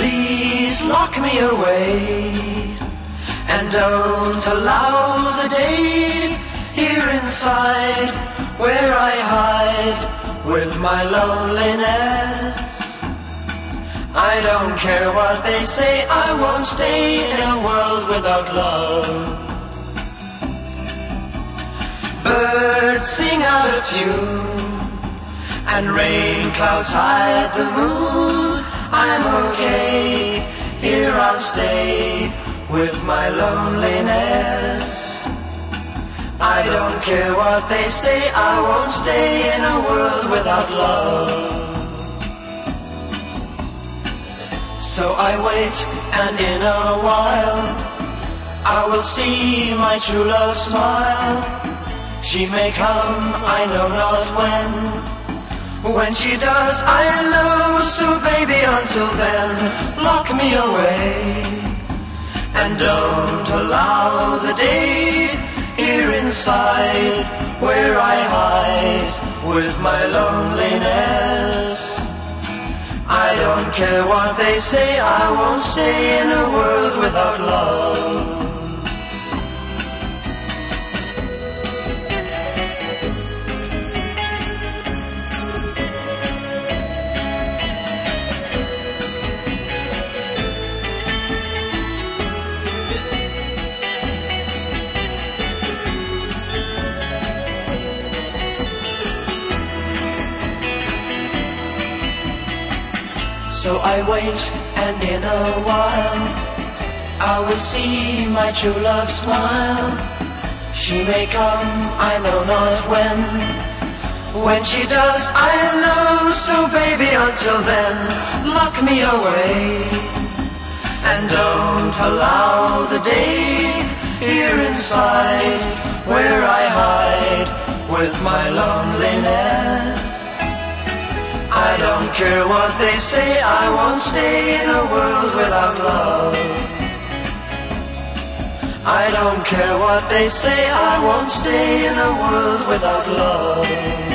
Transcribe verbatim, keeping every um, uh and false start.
Please lock me away and don't allow the day here inside where I hide with my loneliness. I don't care what they say, I won't stay in a world without love. Birds sing out of tune and rain clouds hide the moon. I'm okay, here I'll stay with my loneliness. I don't care what they say, I won't stay in a world without love. So I wait, and in a while I will see my true love smile. She may come, I know not when. When she does, I'll know. So baby, until then, lock me away and don't allow the day here inside where I hide with my loneliness. I don't care what they say, I won't stay in a world without love. So I wait, and in a while I will see my true love smile. She may come, I know not when. When she does, I'll know. So baby, until then, lock me away and don't allow the day here inside where I hide with my loneliness. I don't care what they say, I won't stay in a world without love. I don't care what they say, I won't stay in a world without love.